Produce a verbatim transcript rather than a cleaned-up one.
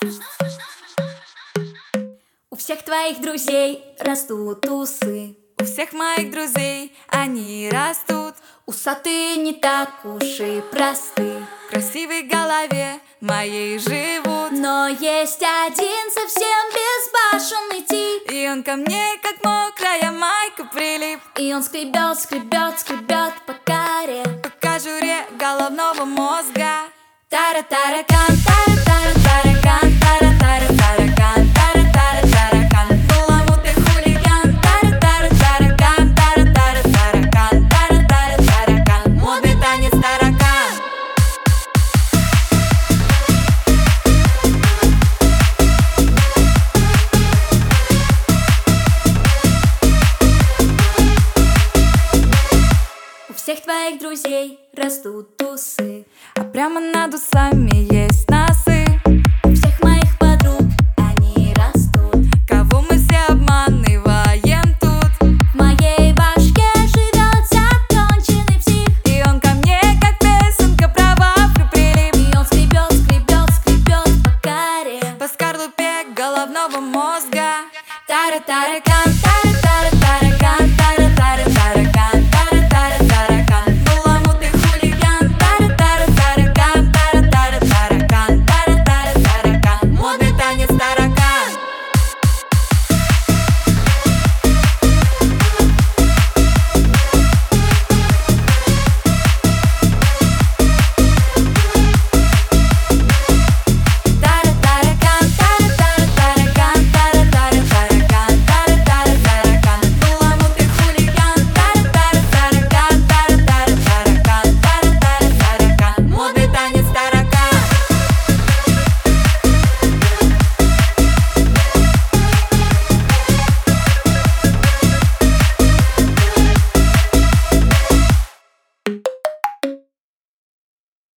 У всех твоих друзей растут усы. У всех моих друзей они растут. Усатые не так уж и просты. В красивой голове моей живут. Но есть один совсем безбашенный тип, и он ко мне, как мокрая майка, прилип. И он скребет, скребет, скребет по коре, по кожуре головного мозга. Тара-таракан, тара-тара-таракан, тара-тара-таракан, тара-тара-таракан, баламутный хулиган. Тара-тара-таракан, тара-тара-таракан, тара-тара-таракан, модный танец таракан. У всех твоих друзей растут усы, а прямо над усами есть носы. У всех моих подруг они растут. Кого мы все обманываем тут? В моей башке живет законченный псих, и он ко мне, как песенка про бабку, прилип. И он скребет, скребет, скребет по коре, по скорлупе головного мозга. Тара-таракан, тара